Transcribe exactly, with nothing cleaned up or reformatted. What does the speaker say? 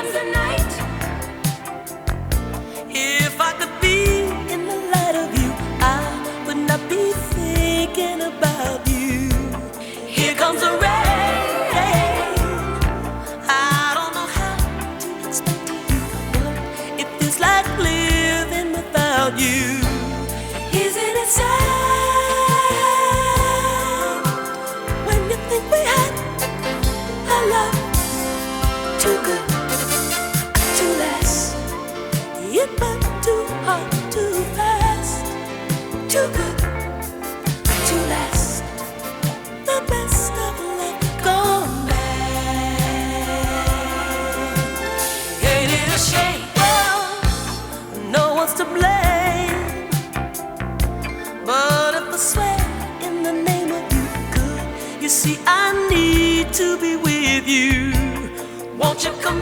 comes the night. If I could be in the light of you, I would not be thinking about you. Here comes the rain. I don't know how to explain to you what it feels like living without you. Isn't it sad When you think we had a love too good to last? it went too hard, too fast, Too good to last. the best of love gone bad. Ain't it a shame? Well, no one's to blame, but if I swear in the name of you, good, you see I need to be with you. Won't you come